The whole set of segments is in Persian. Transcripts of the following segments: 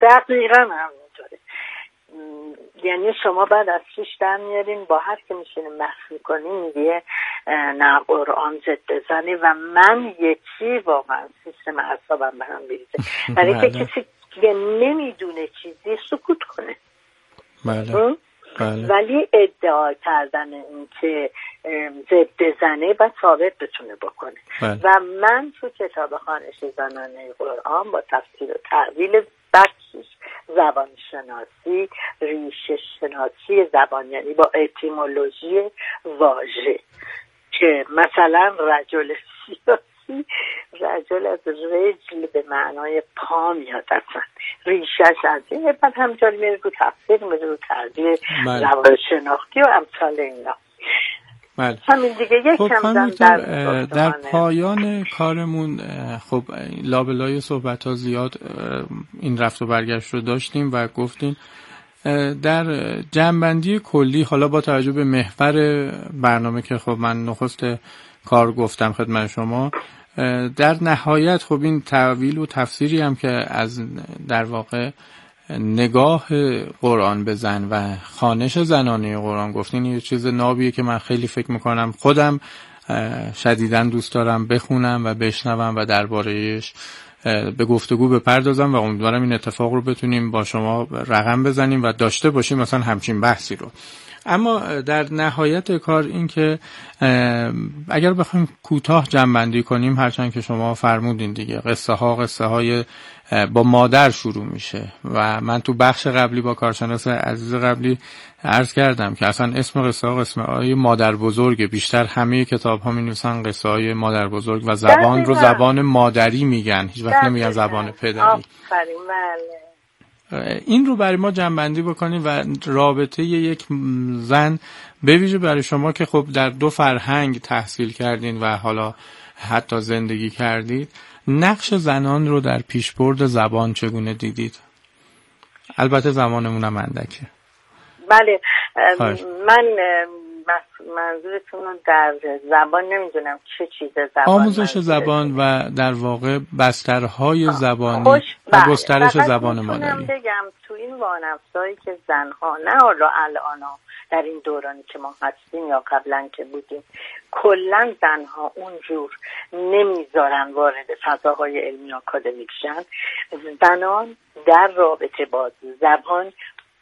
دقیقا همینطوره. یعنی شما بعد از پیش در میارین با هر که میشینیم بحث میکنیم میگه نه قرآن ضد زنه و من یکی واقعا سیستم اعصابم به هم بریزه. برای که کسی که نمیدونه چیزی سکوت کنه. بله. ولی ادعا کردن این که ضد زنه و ثابت بتونه بکنه. و من تو کتاب خوانش زنانه قرآن با تفسیر و تعویل بخشش زبان شناسی، ریشه شناسی زبان، یعنی با اتیمولوژی واژه، که مثلا رجل سیاسی، رجل از رجل به معنای پا میاد، اصلا ریشش از این بعد همجوری میره رو تفسیر، میره رو تعبیر زبان شناختی و امثال اینا. بله. همین دیگه. یکم در پایان کارمون خب لابلای صحبت ها زیاد این رفت و برگشت رو داشتیم و گفتیم در جمع‌بندی کلی، حالا با توجه به محور برنامه که خب من نخست کار گفتم خدمت شما، در نهایت خب این تعویل و تفسیری هم که از در واقع نگاه قرآن به زن و خوانش زنانه قرآن گفتین، یه چیز نابیه که من خیلی فکر میکنم خودم شدیداً دوست دارم بخونم و بشنوم و درباره‌اش به گفتگو بپردازم و امیدوارم این اتفاق رو بتونیم با شما رقم بزنیم و داشته باشیم مثلا همچین بحثی رو. اما در نهایت کار این که اگر بخوایم کوتاه جمع‌بندی کنیم، هرچند که شما فرمودین دیگه قصه های با مادر شروع میشه و من تو بخش قبلی با کارشناس عزیز قبلی عرض کردم که اصلا اسم قصه ها قسم های مادر بزرگه، بیشتر همه کتاب ها می نویسن قصه های مادر بزرگ و زبان رو زبان مادری میگن، هیچ وقت نمیگن زبان پدری. این رو برای ما جمع‌بندی بکنیم و رابطه یک زن به ویژه برای شما که خب در دو فرهنگ تحصیل کردین و حالا حتی زندگی کردید، نقش زنان رو در پیشبرد زبان چگونه دیدید؟ البته زمانمون هم اندکه. بله. من منظورتون رو در زبان نمیدونم چه چیز زبان، آموزش زبان و در واقع بسترهای زبانی و گسترش زبان مادری. بگم تو این وانفسایی که زنها، نه حالا الان در این دورانی که ما هستیم یا قبلا که بودیم، کلا زنها اونجور نمیذارن وارد فضاهای علمی آکادمیک شن. زنان در رابطه با زبان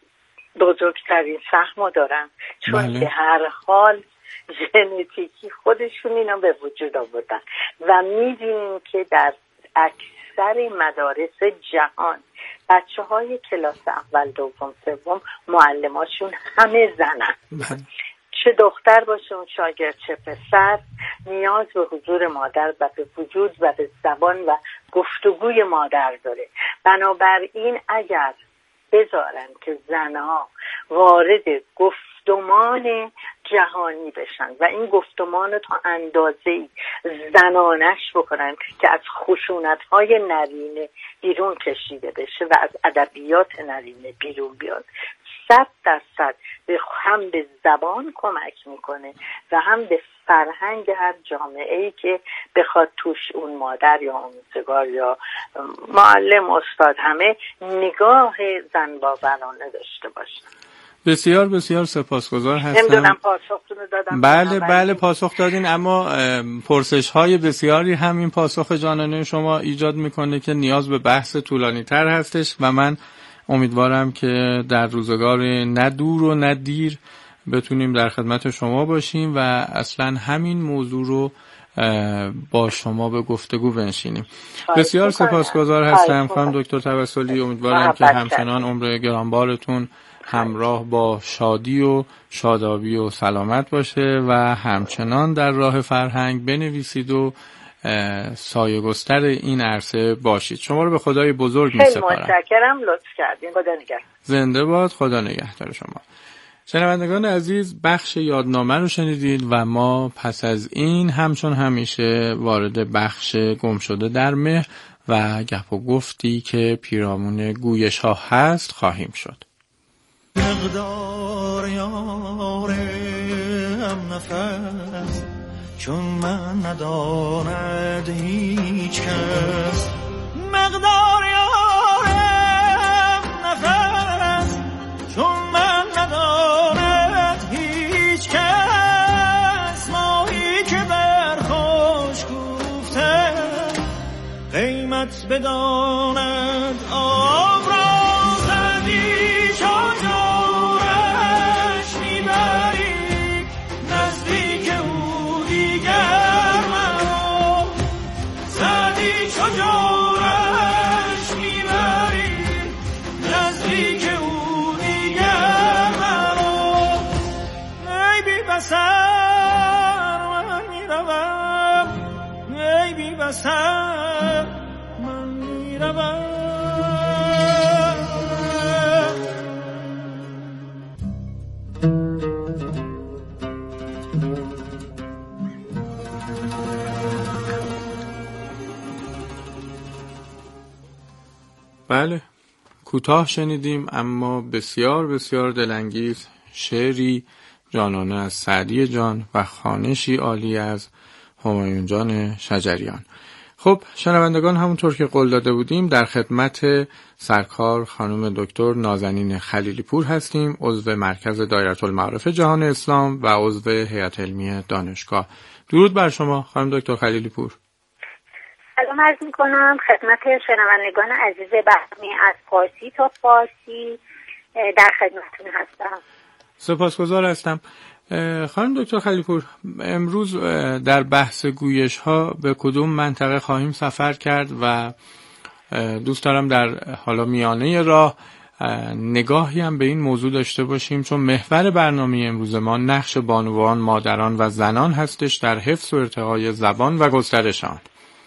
بزرگترین سهم دارن، چون به هر حال ژنتیکی خودشون اینا به وجود آوردن و میدونیم که در اکثر مدارس جهان بچه‌های کلاس اول، دوم، سوم معلماشون همه زنن. چه دختر باشه اون شاگرد چه پسر، نیاز به حضور مادر و به وجود و به زبان و گفتگوی مادر داره. بنابراین اگر بذارن که زنها وارد گفتمان جهانی بشن و این گفتمان رو تا اندازه‌ای زنانش بکنن که از خشونت‌های نرینه بیرون کشیده بشه و از ادبیات نرینه بیرون بیاد، 100% هم به زبان کمک میکنه و هم به فرهنگ هر جامعه‌ای که بخواد توش اون مادر یا آموزگار یا معلم، استاد همه نگاه زن باورانه داشته باشن. بسیار بسیار سپاسگزار هستم. نمیدونم پاسختون رو دادم. بله پاسخ دادین، اما پرسش های بسیاری همین پاسخ جانانه شما ایجاد میکنه که نیاز به بحث طولانی تر هستش و من امیدوارم که در روزگار نه دور و نه دیر بتونیم در خدمت شما باشیم و اصلا همین موضوع رو با شما به گفتگو بنشینیم. بسیار سپاسگزار هستم خانم دکتر توسلی. امیدوارم که همچنان عمر گرانبارتون همراه با شادی و شادابی و سلامت باشه و همچنان در راه فرهنگ بنویسید و سایه گستر این عرصه باشید. شما رو به خدای بزرگ می‌سپارم. خیلی متشکرم، لطف کردین. خدا نگهدار. زنده باد. خدا نگهدار شما. شنوندگان عزیز، بخش یادنامه رو شنیدید و ما پس از این همچون همیشه وارد بخش گم شده در مه و گپ و گفتی که پیرامون گویش ها هست خواهیم شد. مقدار یارم نفس چون من نداند هیچ کس، مقدار یارم دلت بداند آب را زدی چادرش میبری نزدیک او دیگر مرا زدی چادرش میبری نزدیک او دیگر مرا ای بی بصر من میروم ای بی بصر من میروم بله، کوتاه شنیدیم اما بسیار بسیار دلانگیز شعری جانانه از سعدی جان و خوانشی عالی از همایون جان شجریان. خب شنوندگان، همونطور که قول داده بودیم در خدمت سرکار خانم دکتر نازنین خلیلی پور هستیم، عضو مرکز دایره المعارف جهان اسلام و عضو هیئت علمی دانشگاه. درود بر شما خانم دکتر خلیلی پور. سلام عرض میکنم خدمت شنوندگان عزیز برنامه از فارسی تا فارسی، در خدمتتون هستم. سپاسگزار هستم. خانم دکتر خلیلی پور، امروز در بحث گویش ها به کدوم منطقه خواهیم سفر کرد و دوست دارم در حالا میانه راه نگاهی هم به این موضوع داشته باشیم، چون محور برنامه امروز ما نقش بانوان، مادران و زنان هستش در حفظ و ارتقای زبان و گسترش آن.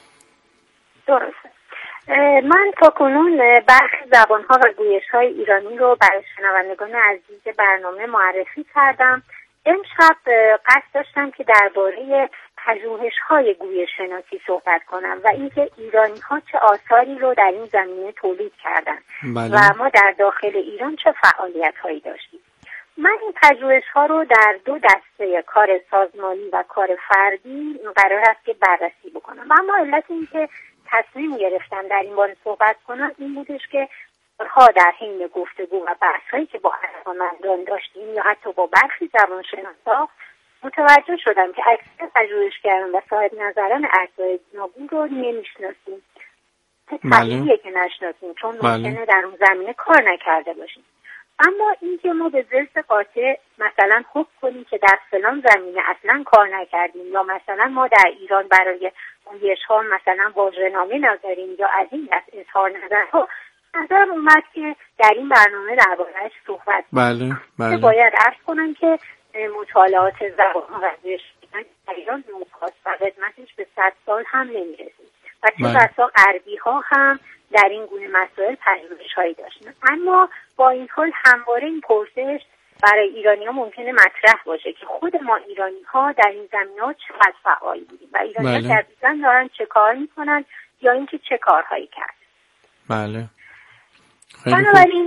درسته. من تا کنون برخی زبانها و گویش‌های ایرانی رو برای شنوندگان عزیز برنامه معرفی کردم. امشب قصد داشتم که درباره پژوهش‌های گویش شناسی صحبت کنم و اینکه ایرانی‌ها چه آثاری رو در این زمینه تولید کردن و ما در داخل ایران چه فعالیت‌هایی داشتیم. من این پژوهش‌ها رو در دو دسته، کار سازمانی و کار فردی، قرار است که بررسی بکنم. و اما علت این که تصمیم گرفتم در این باره صحبت کنم این بودش که در حین گفتگو و بحث‌هایی که با علاقه‌مندان داشتیم یا حتی با برخی زبانشناسا متوجه شدم که اکثر پژوهشگران و صاحب نظران ارزهای گوناگون رو نمی‌شناسیم. طبیعیه که نشناسیم چون ممکنه در اون زمینه کار نکرده باشیم. اما اینکه ما به ذلت قاطع مثلا حکم کنیم که در فلان زمینه اصلا کار نکردیم یا مثلا ما در ایران برای گویش‌ها مثلا واژه‌نامه نداریم یا از این دست اظهار نظرها، نظر اومد که در این برنامه درباره‌اش صحبت کنیم. بله. باید عرض کنم که مطالعات زبان‌ها و گویش در ایران نوپاست و خدمتش به 100 سال هم نمی‌رسید و چه بسا غربی‌ها هم در این گونه مسائل پژوهش‌هایی داشتن. اما با این حال همواره این پرسش برای ایرانی‌ها ممکنه مطرح باشه که خود ما ایرانی‌ها در این زمینه‌ها چقدر فعال بودیم و ایرانی‌ها دقیقاً دارن چه کار می‌کنن یا اینکه چه کارهایی کرد. بله. بنابراین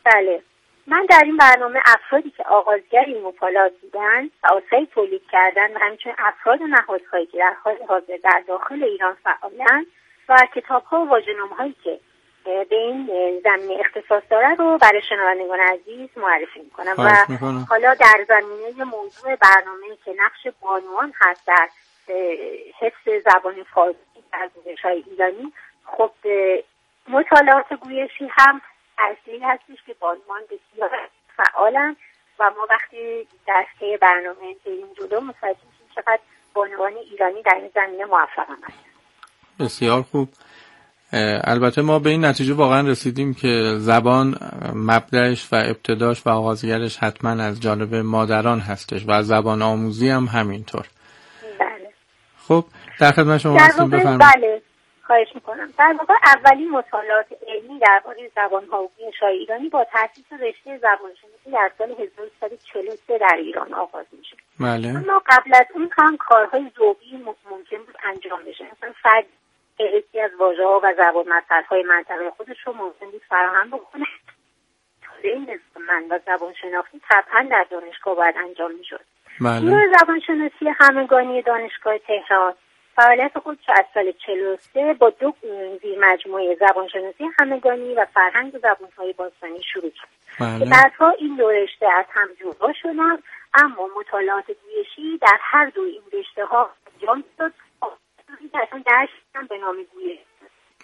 من در این برنامه افرادی که آغازگر این مطالعات بودن و آثاری تولید کردن و همچنین افراد و نهادهایی که در حال حاضر در داخل ایران فعالن و کتاب‌ها و واژه‌نامه‌هایی که به این زمینه اختصاص داره رو برای شنوندگان عزیز معرفی میکنم و حالا در زمینه موضوع برنامه که نقش بانوان هست در حفظ زبان فارسی در گویش‌های ایرانی، خب مطالعات گویشی هم اصلی هستش که بانوان بسیار فعالن و ما وقتی در طی برنامه بریم جلو متوجه میشیم چقدر بانوان ایرانی در این زمینه موفق هستند. بسیار خوب. البته ما به این نتیجه واقعا رسیدیم که زبان مبدأش و ابتداش و آغازگرش حتما از جانب مادران هستش و زبان آموزی هم همینطور. بله. خب در خدمت شما هستیم، بفرمایید. بله خواهش میکنم. در واقع اولین مطالعات علمی درباره زبان‌ها و گویش‌های ایرانی با تأسیس رشته زبانشناسی در سال 1343 در ایران آغاز میشه. بله. اما قبل از اون هم کارهای ذوقی ممکن بود انجام بشه. مثلا فرد یکی از واژه‌ها و زبان مسائل‌های منطقه خودش رو ممکن بود فراهم بکنه. این من و زبان شناختی طبعا در دانشگاه باید انجام میشد. بله. زبانشناسی همگانی دانشگاه تهران فعالیت خود از سال 43 با 2 زیرمجموعه زبانشناسی همگانی و فرهنگ زبان‌های باستانی شروع کرد. بله. بعدها این دو رشته از هم جدا شدن، اما مطالعات گویشی در هر دو این رشته‌ها انجام شد. اصلا درس هم به نام گویش.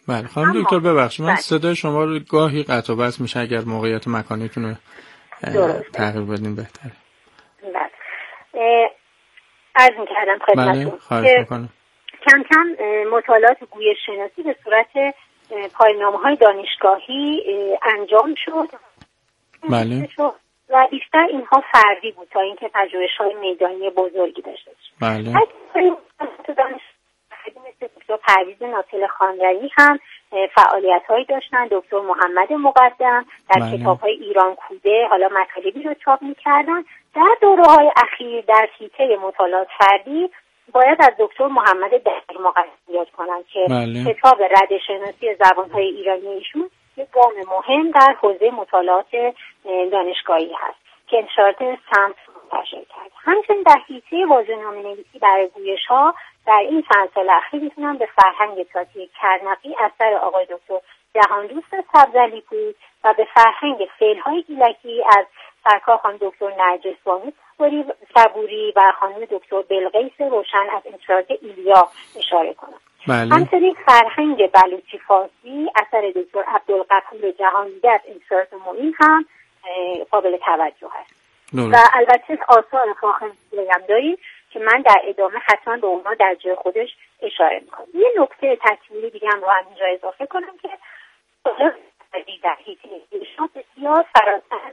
بله خانم دکتر ببخشید من صدای شما رو گاهی قطع و وصل میشه، اگر موقعیت مکانیتون رو تغییر بدین بهتره. بله عرض می‌کردم خدمتتون. بله خواهش می‌کنم. کم کم مطالعات گویش شناسی به صورت پایان‌نامه‌های دانشگاهی انجام شد. بله. و بیشتر اینها فردی بود تا اینکه پژوهش‌های میدانی بزرگی داشته باشه. بله. تو دانشگاه مثل دکتر پرویز ناطل خانلری هم فعالیت‌هایی داشتن. دکتر محمد مقدم در کتاب‌های ایران کوده حالا مطالبی رو چاپ می‌کردن. در دوره‌های اخیر در حیطه مطالعات فردی باید از دکتر محمد دهقانی یاد کنم که کتاب رده‌شناسی زبان‌های ایرانی ایشون یک گام مهم در حوزه مطالعات دانشگاهی هست که انتشارات سمت منتشر کرد. همچنین در حیطه واژه‌نامه‌نویسی برای گویش‌ها در این چند سال اخیر میتونم به فرهنگ تاتی کرنقی اثر آقای دکتر جهاندوست سبزعلی بود و به فرهنگ فعل‌های گیلکی از سرکار خانم دکتر نرجس بانو صبوری و خانم دکتر بلقیس روشن از انتشارات ایلیا اشاره کنم. بله. همچنین فرهنگ بلوچی فارسی اثر دکتر عبدالغفور جهانیده از انتشارات معین هم قابل توجه است. و البته آثار فاخر دیگه هم داریم که من در ادامه حتما به اونها در جای خودش اشاره میکنم. یه نکته تکمیلی دیگه هم رو همینجا اضافه کنم که در حیطه ایشان بسیار فراتر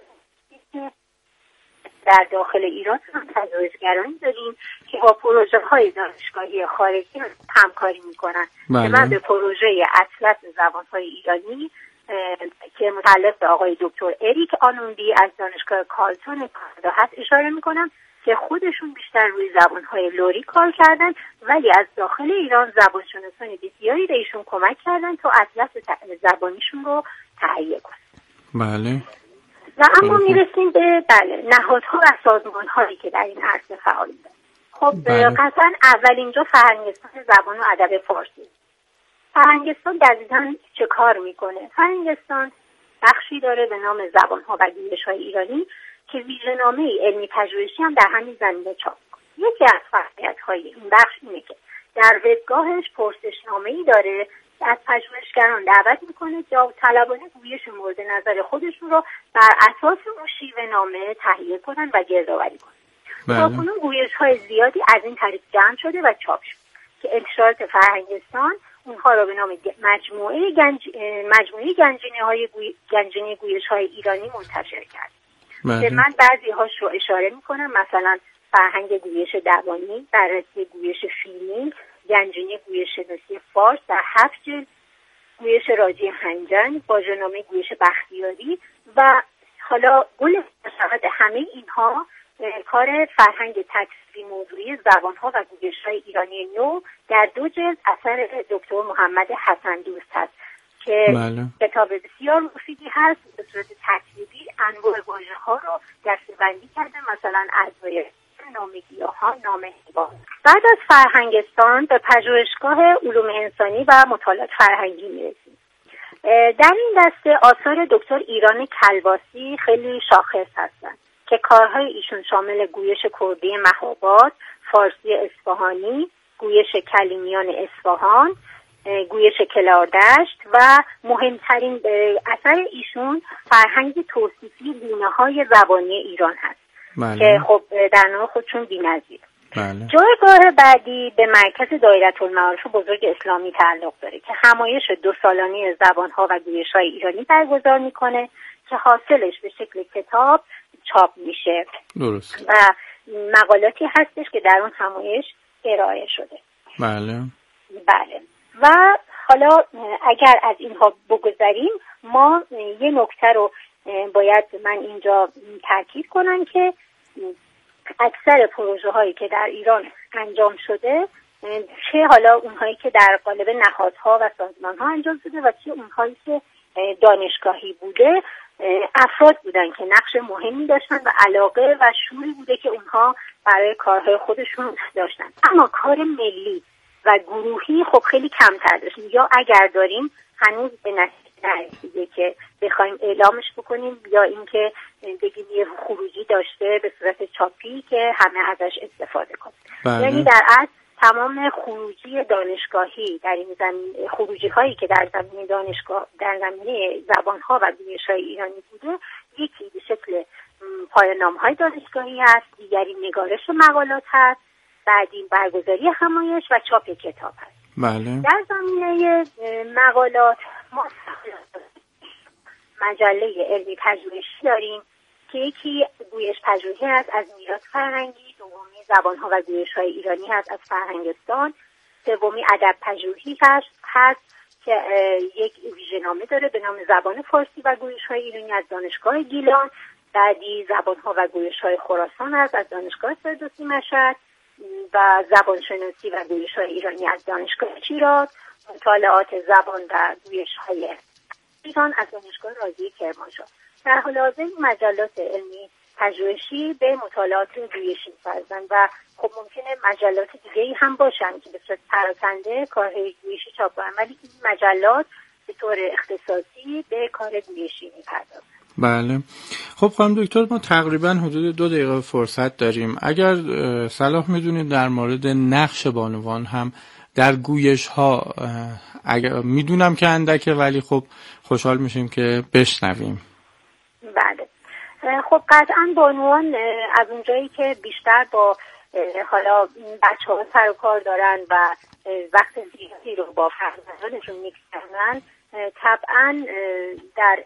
در داخل ایران هم پژوهشگرانی داریم که با پروژه‌های دانشگاهی خارجی همکاری میکنن. که من به پروژه اطلس زبان‌های ایرانی که متعلق به آقای دکتر اریک آنوندی از دانشگاه کارلتون کانادا هست اشاره میکنم که خودشون بیشتر روی زبان‌های لوری کار کردن ولی از داخل ایران زبانشناسان بسیاری به ایشون کمک کردن تا اطلس زبانیشون رو تهیه کنن. بله. و اما میرسیم به نهادها و سازمان‌هایی که در این عرصه فعالند. خب قطعا اول اینجا فرهنگستان زبان و ادب فارسی. فرهنگستان دقیقاً چه کار میکنه؟ فرهنگستان بخشی داره به نام زبان‌ها و گویش‌های ایرانی که ویژه‌نامه علمی پژوهشی هم در همین زمینه چاپ می‌کنه. یکی از فعالیت‌های این بخش اینه که در وبگاهش پرسشنامه‌ای داره از پژوهشگران دعوت میکنه طلبان گویش مورد نظر خودشون رو بر اساس اون شیوه نامه تهیه کنن و گردآوری کنن. تاکنون گویش‌های زیادی از این طریق جمع شده و چاپ شده که انتشارات فرهنگستان اونها رو به نام مجموعه گنجینه گویش‌های ایرانی منتشر کرد. که من بعضی هاش رو اشاره میکنم، مثلا فرهنگ گویش دوانی، بررسی گویش فیلمی، گنجینه گویش شناسی فارس در 7 جلد، گویش راجی هنجنگ، واژه‌نامه گویش بختیاری و حالا گل مشاهد همه اینها کار فرهنگ تکثیری موضوعی زبان‌ها و گویش‌های ایرانی نو در 2 جلد اثر دکتر محمد حسن دوست هست که کتاب بسیار مفیدی هست. به صورت تکثیری انواع واژه‌ها رو دسته‌بندی کرده، مثلا اعضای نام گیاهان، نام حیوان. بعد از فرهنگستان به پژوهشگاه علوم انسانی و مطالعات فرهنگی میرسیم. در این دسته آثار دکتر ایران کلباسی خیلی شاخص هستند که کارهای ایشون شامل گویش کردی مهاباد، فارسی اصفهانی، گویش کلیمیان اصفهان، گویش کلاردشت و مهمترین اثر ایشون فرهنگ توصیفی گونه‌های زبانی ایران هست. که خب در نوع خودشون بی‌نظیر. جایگاه بعدی به مرکز دایرةالمعارف بزرگ اسلامی تعلق داره که همایش 2 سالانه زبان‌ها و گویش‌های ایرانی برگزار میکنه که حاصلش به شکل کتاب چاپ میشه. درست. و مقالاتی هستش که در اون همایش ارائه شده. بله. و حالا اگر از اینها بگذریم، ما یه نکته رو باید من اینجا تاکید کنم که اکثر پروژه هایی که در ایران انجام شده، چه حالا اونهایی که در قالب نهادها و سازمان ها انجام شده و چه اونهایی که دانشگاهی بوده، افراد بودن که نقش مهمی داشتن و علاقه و شوری بوده که اونها برای کارهای خودشون داشتن. اما کار ملی و گروهی خب خیلی کمتر داشتیم، یا اگر داریم هنوز به نتیجه نرسیده که بخوایم اعلامش بکنیم یا اینکه بگیم یه خروجی داشته به صورت چاپی که همه ازش استفاده کنن. یعنی در اصل تمام خروجی دانشگاهی در این زمین، خروجی هایی که در زمینه دانشگاه، در زمینه زبان ها و گویش های ایرانی بوده، یکی به شکل پایان نامه های دانشگاهی هست، دیگری نگارش مقالات هست، بعدی برگزاری همایش و چاپ کتاب هست. بله. در زمینه مقالات ما مجله علمی پژوهشی داریم که یکی گویش پژوهی هست از میراث فرهنگی، دومی زبان‌ها و گویش‌های ایرانی هست از فرهنگستان، سومی ادب پژوهی هست که یک ویژه‌نامه داره به نام زبان فارسی و گویش‌های ایرانی از دانشگاه گیلان، بعدی زبان‌ها و گویش‌های خراسان هست از دانشگاه فردوسی مشهد و زبانشناسی و گویش‌های ایرانی از دانشگاه شیراز، مطالعات زبان و گویش‌های ایران از دانشگاه رازی کرمانشاه. در حال حاضر مجلات علمی پژوهشی به مطالعات گویشی می‌پردازند و خب ممکنه مجلات دیگه‌ای هم باشن که به صورت پراکنده کارهای گویشی چاپ کنن، ولی این مجلات به طور اختصاصی به کار گویشی می‌پردازند. بله. خب خانم دکتر، ما تقریبا حدود 2 دقیقه فرصت داریم. اگر صلاح می‌دونید در مورد نقش بانوان هم در گویش ها، اگر میدونم که اندکه ولی خب خوشحال میشیم که بشنویم. بله. خب قطعا بانوان از اونجایی که بیشتر با حالا بچه‌ها سر و کار دارن و وقت زیادی رو با فرزندانشون می‌گذرونن، طبعا در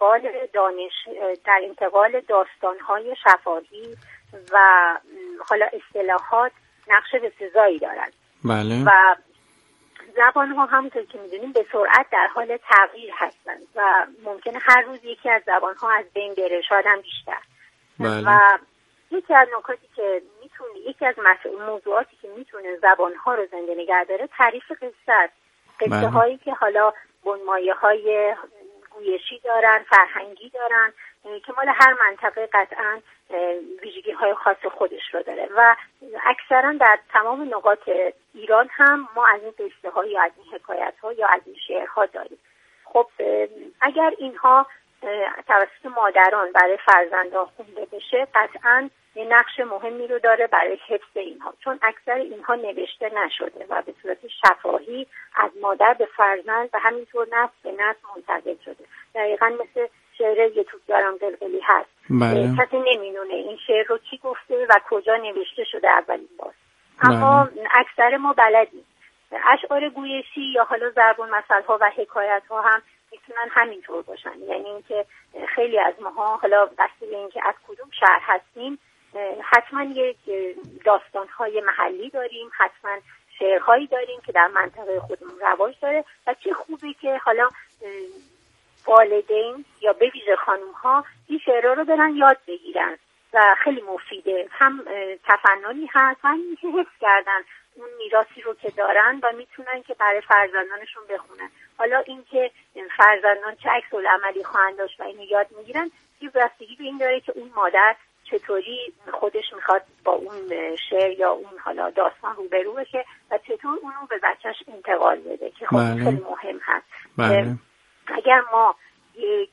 انتقال داستان‌های شفاهی و حالا اصطلاحات نقش بسزایی دارن. بله. و زبان‌ها همونطور که می‌دونیم به سرعت در حال تغییر هستند و ممکنه هر روز یکی از زبان‌ها از بین بره، شاید هم بیشتر. بله. و یکی از نکاتی که یکی از موضوعاتی که میتونه زبان‌ها رو زنده نگه داره تعریف قصه است. قصه هایی که حالا بنمایه‌های گویشی دارن، فرهنگی دارن که مال هر منطقه قطعاً ویژگی‌های خاص خودش رو داره و اکثراً در تمام نقاط ایران هم ما از این قصه‌ها یا از این حکایت‌ها یا از این شعرها داریم. خب اگر اینها توسط مادران برای فرزندان خونده بشه، قطعاً یه نقش مهمی رو داره برای حفظ اینها، چون اکثر اینها نوشته نشده و به صورت شفاهی از مادر به فرزند و همینطور نسل به نسل منتقل شده. دقیقاً مثل شعر یه توپ دارم دلقلی هست. کسی نمیدونه این شعر رو کی گفته و کجا نوشته شده اولین بار. اما اکثر ما بلدیم. اشعار گویشی یا حالا ضرب المثل‌ها و حکایت‌ها هم میتونن همینطور باشن، یعنی اینکه خیلی از ماها حالا بسته به اینکه از کدوم شهر هستیم حتما یک داستان‌های محلی داریم، حتما شعرهایی داریم که در منطقه خودمون رواج داره و چه خوبه که حالا والدین یا به ویژه خانم‌ها این شعرها رو برن یاد بگیرن و خیلی مفیده، هم تفننی هست، هم اینکه حفظ کردن اون میراثی رو که دارن و میتونن که برای فرزندانشون بخونن. حالا اینکه فرزندان چه عکس‌العملی خواهند داشت و اینو یاد میگیرن، یه بستگی به این داره که اون مادر چطوری خودش میخواد با اون شعر یا اون حالا داستان روبرو بشه و چطور اونو به بچهش انتقال بده که خب خیلی مهم هست. اگر ما یک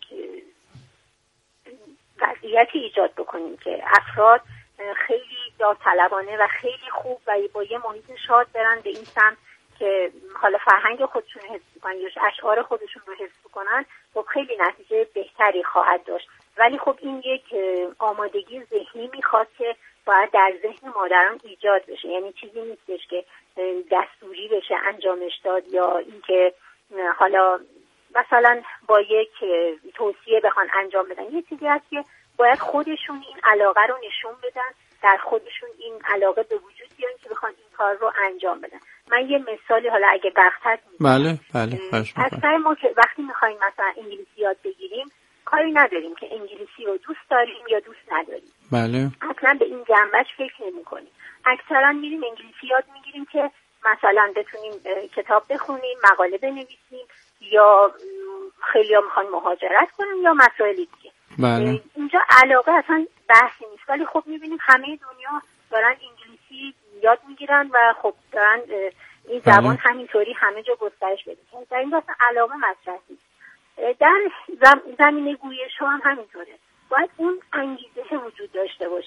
وضعیتی ایجاد بکنیم که افراد خیلی داوطلبانه و خیلی خوب و با یه محیط شاد برن به این سمت که حالا فرهنگ خودشون حفظ کنن یا اشعار خودشون رو حفظ کنن، خب خیلی نتیجه بهتری خواهد داشت. ولی خب این یک آمادگی ذهنی میخواد که باید در ذهن مادران ایجاد بشه، یعنی چیزی نیستش که دستوری بشه انجامش داد یا اینکه حالا مثلا با یک توصیه بخوان انجام بدن. یه چیزی هست که باید خودشون این علاقه رو نشون بدن، در خودشون این علاقه به وجود بیان که بخوان این کار رو انجام بدن. من یه مثالی حالا اگه وقت هست بله اکثر ما که وقتی میخوایم مثلا انگلیسی یاد بگیریم کاری نداریم که انگلیسی رو دوست داریم یا دوست نداریم. بله. اصلا به این جنبش فکر نمی‌کنیم. اکثرا میریم انگلیسی یاد میگیریم که مثلا بتونیم کتاب بخونیم، مقاله بنویسیم یا خیلی‌ها میخوان مهاجرت کنن یا مسائل دیگه. بله. اینجا علاقه اصلا بحثی نیست، ولی خب میبینیم همه دنیا دارن انگلیسی یاد میگیرن و خب دارن این زبان همینطوری همه جا گسترش پیدا کنه. در این اصلا علاقه مطرح نیست. در زمینه گویش هم همینطوره. باید اون انگیزه وجود داشته باشه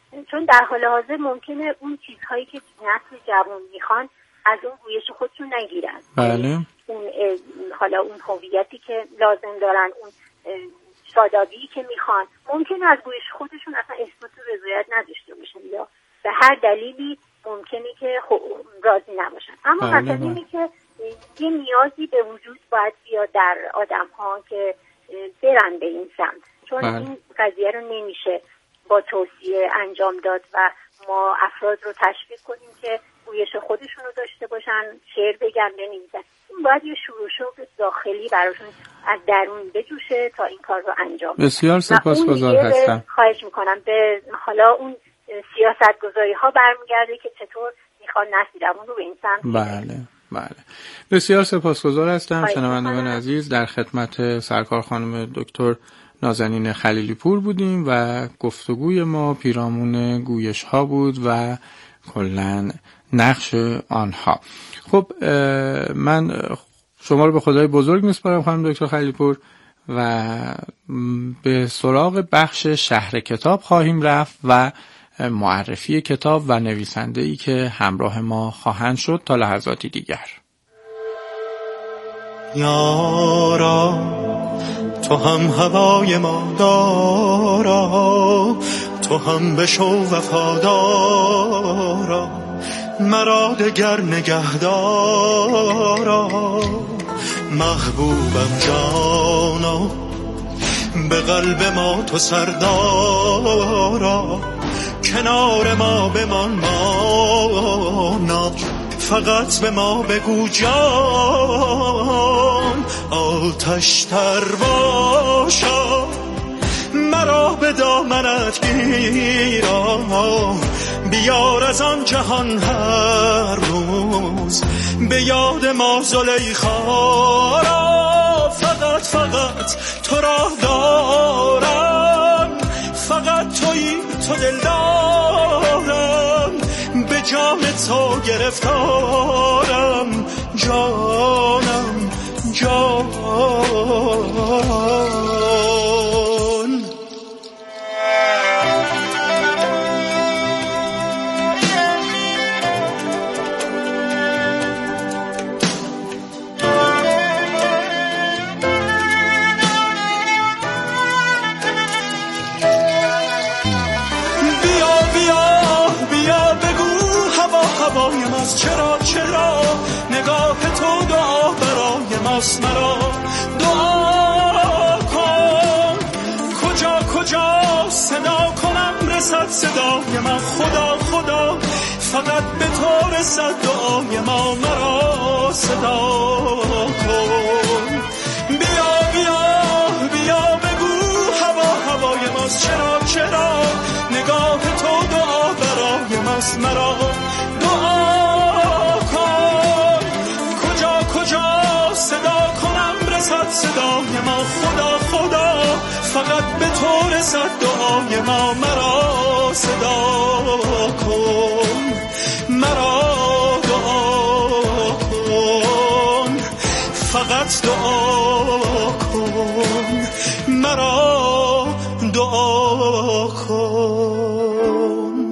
چون در حال حاضر ممکنه اون چیزهایی که نسل جوان میخوان از اون گویش خودشون نگیرن. بله. حالا اون هویتی که لازم دارن، اون شادابی که میخوان، ممکنه از گویش خودشون اصلا احساس رضایت نداشته باشن یا به هر دلیلی ممکنه که راضی نباشن. اما مثلا اینه که یه نیازی به وجود باید بیاد در آدم ها که برن به این سمت، چون این قضیه رو نمیشه با توصیه انجام داد و ما افراد رو تشویق کنیم که گویش خودشون رو داشته باشن، شعر بگن، بنویسن. این باید یه شروع شوق داخلی براشون از درون بجوشه تا این کار رو انجام بدن. بسیار سپاسگزار هستم. خواهش میکنم به حالا اون سیاستگذاری ها برمیگرده که چطور میخوان نسل جوان رو به این سمت. بله. بسیار سپاسگزار هستم. شنوندگان عزیز، در خدمت سرکار خانم دکتر نازنین خلیلی پور بودیم و گفتگوی ما پیرامون گویش ها بود و کلاً نقش آنها. خب من شما رو به خدای بزرگ میسپارم خانم دکتر خلیلی پور و به سراغ بخش شهر کتاب خواهیم رفت و معرفی کتاب و نویسنده‌ای که همراه ما خواهند شد تا لحظاتی دیگر. یارا تو هم هوای ما دارا، تو هم بشو وفادارا، مرا دگر نگهدارا، محبوبم جانا، به قلب ما تو سردارا، کنار ما بمان مانا، فقط به ما بگو جان، آتش تر باشا، مرا به دامنت گیرا، بیار از آن جهان هر روز به یاد ما زلیخا را، فقط تو را دارم، فقط تویی تو دل دارم، به جام تو گرفتارم، جانم جان. هوایم از چرا نگاه تو دعا برای ماست، مرا دعا کن، کجا صدا کنم رسد صدای من، خدا فقط به تو رسد دعای ما، مرا صدا کن، بیا بگو هوای ماست، چرا نگاه تو دعا برای ماست، مرا صدای ما، خدا فقط به تو رسد دعای ما، مرا صدا کن، مرا دعا کن، فقط دعا کن، مرا دعا کن.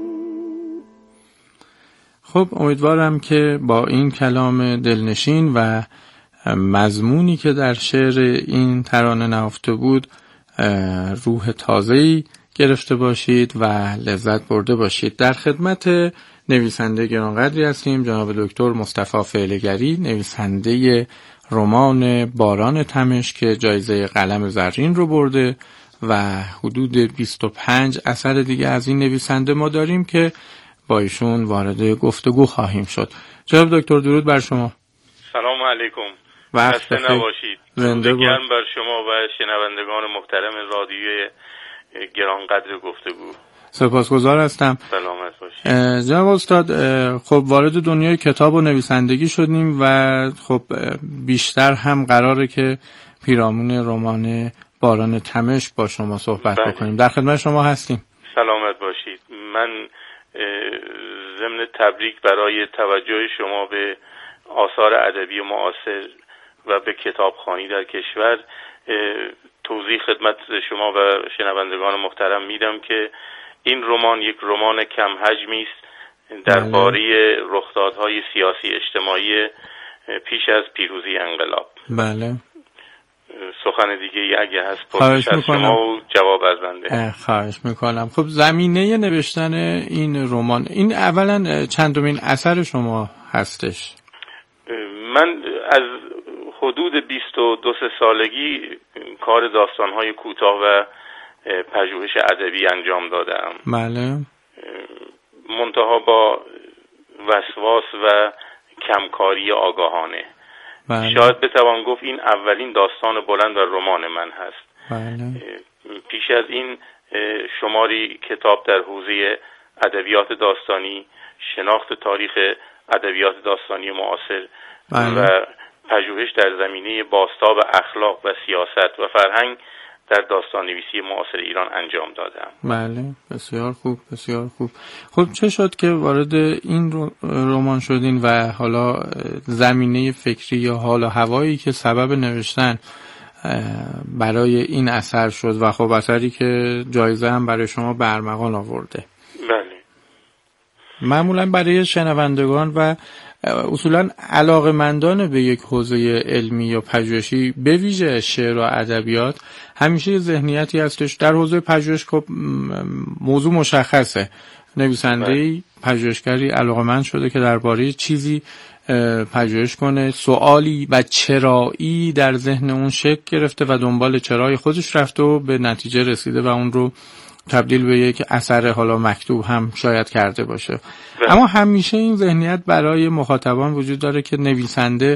خب امیدوارم که با این کلام دلنشین و مضمونی که در شعر این ترانه نهفته بود روح تازه‌ای گرفته باشید و لذت برده باشید. در خدمت نویسنده گرانقدری هستیم، جناب دکتر مصطفی فعلگری، نویسنده رمان باران تمش که جایزه قلم زرین رو برده و حدود 25 اثر دیگه از این نویسنده ما داریم که با ایشون وارد گفتگو خواهیم شد. جناب دکتر درود بر شما. سلام علیکم. وقت نباشید. زنده گرم بر شما و شنوندگان محترم رادیوی گرانقدر گفتگو. سپاسگزار هستم. سلامت باشید. جناب استاد، خب وارد دنیای کتاب و نویسندگی شدیم و خب بیشتر هم قراره که پیرامون رمان باران تمش با شما صحبت بکنیم. در خدمت شما هستیم. سلامت باشید. من ضمن تبریک برای توجه شما به آثار ادبی معاصر و به کتابخوانی در کشور توضیح خدمت شما و شنوندگان محترم میدم که این رمان یک رمان کم حجمی است درباره رخدادهای سیاسی اجتماعی پیش از پیروزی انقلاب. بله. سخن دیگه اگه هست پرسش از شما و جواب از بنده. خواهش میکنم. خب زمینه نوشتن این رمان، این اولا چندمین اثر شما هستش؟ من از حدود 22 سالگی کار داستان‌های کوتاه و پژوهش ادبی انجام دادم. بله. منتها با وسواس و کمکاری آگاهانه. بله. شاید بتوان گفت این اولین داستان بلند و رمان من هست. بله. پیش از این شماری کتاب در حوزه ادبیات داستانی، شناخت تاریخ ادبیات داستانی معاصر بله. و پژوهش در زمینه بازتاب اخلاق و سیاست و فرهنگ در داستان نویسی معاصر ایران انجام دادم. بله، بسیار خوب، بسیار خوب. خب چه شد که وارد این رمان شدین و حالا زمینه فکری یا حال و هوایی که سبب نوشتن برای این اثر شد و خب اثری که جایزه هم برای شما به ارمغان آورده؟ بله. معمولا برای شنوندگان و اصولا علاقه‌مندان به یک حوزه علمی یا پژوهشی به ویژه شعر و ادبیات همیشه ذهنیتی هستش. در حوزه پژوهش خب موضوع مشخصه، نویسنده‌ای پژوهشگری علاقه‌مند شده که درباره چیزی پژوهش کنه، سوالی و چرایی در ذهن اون شکل گرفته و دنبال چرای خودش رفته و به نتیجه رسیده و اون رو تبدیل به یک اثر حالا مکتوب هم شاید کرده باشه. اما همیشه این ذهنیت برای مخاطبان وجود داره که نویسنده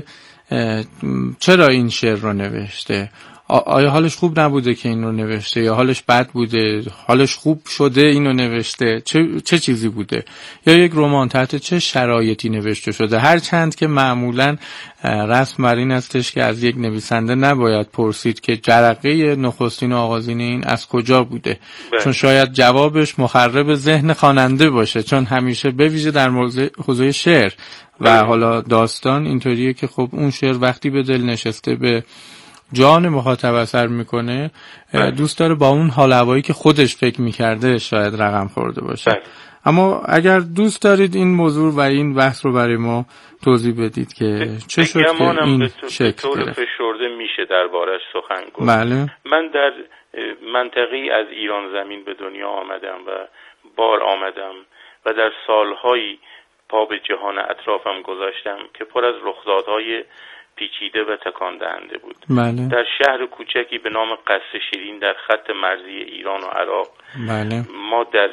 چرا این شعر رو نوشته؟ آیا حالش خوب نبوده که این رو نوشته یا حالش بد بوده؟ حالش خوب شده اینو نوشته؟ چه چیزی بوده؟ یا یک رمان تحت چه شرایطی نوشته شده؟ هر چند که معمولاً رسم بر این استش که از یک نویسنده نباید پرسید که جرقه نخستین و آغازین این از کجا بوده، چون شاید جوابش مخرب ذهن خواننده باشه، چون همیشه به ویژه در حوزه شعر و حالا داستان اینطوریه که خب اون شعر وقتی به دل نشسته به جان مخاطب اثر میکنه، دوست داره با اون حال هوایی که خودش فکر میکرده شاید رقم خورده باشه. اما اگر دوست دارید این موضوع و این بحث رو برای ما توضیح بدید که چه شد که این شکل گرفت. فشرده میشه دربارش سخن گفت. بله. من در منطقه‌ای از ایران زمین به دنیا آمدم و بار آمدم و در سالهایی پا به جهان اطرافم گذاشتم که پر از رخدادهای پیچیده و تکان دهنده بود. بله. در شهر کوچکی به نام قصر شیرین در خط مرزی ایران و عراق، بله. ما در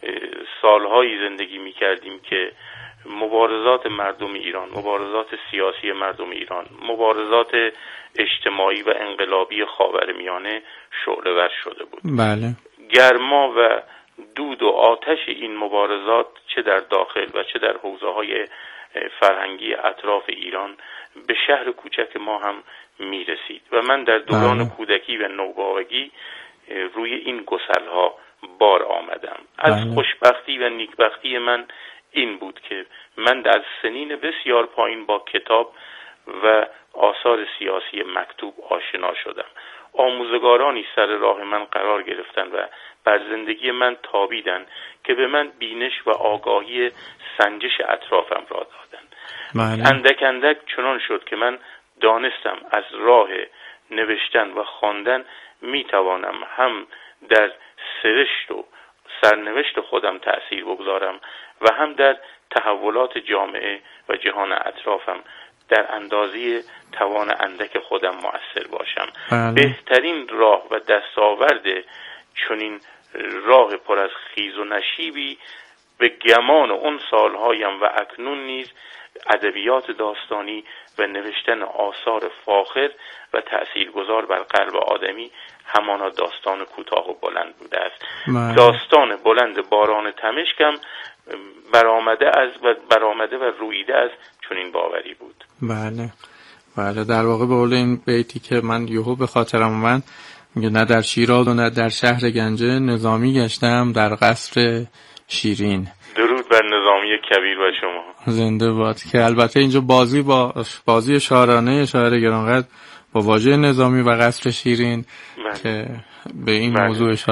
سالهایی زندگی می کردیم که مبارزات مردم ایران، مبارزات سیاسی مردم ایران، مبارزات اجتماعی و انقلابی خاورمیانه شعله‌ور شده بود. بله. گرما و دود و آتش این مبارزات چه در داخل و چه در حوزه‌های فرهنگی اطراف ایران به شهر کوچک ما هم میرسید و من در دوران کودکی و نوباوگی روی این گسل‌ها بار آمدم. از خوشبختی و نیکبختی من این بود که من در سنین بسیار پایین با کتاب و آثار سیاسی مکتوب آشنا شدم. آموزگارانی سر راه من قرار گرفتن و بر زندگی من تابیدن که به من بینش و آگاهی سنجش اطرافم را دادن. اندک اندک چنان شد که من دانستم از راه نوشتن و خواندن میتوانم هم در سرشت و سرنوشت خودم تأثیر بگذارم و هم در تحولات جامعه و جهان اطرافم در اندازه توان اندک خودم مؤثر باشم. بهترین راه و دستاورد چنین راه پر از خیز و نشیبی به گمان اون سالهایم و اکنون نیز ادبیات داستانی و نوشتن آثار فاخر و تأثیرگذار بر قلب آدمی همانا داستان کوتاه و بلند بوده است. داستان بلند باران تمشکم برآمده و رویده از چنین باوری بود. بله بله، در واقع به قول این بیتی که من یهو به خاطرم اومد، میگه نه در شیراز و نه در شهر گنجه، نظامی گشتم در قصر شیرین. درود بر نظامی کبیر و شما. زنده باد. که البته اینجا بازی شاعرانه شاعر گرانقدر با واژه نظامی و قصر شیرین که به این موضوع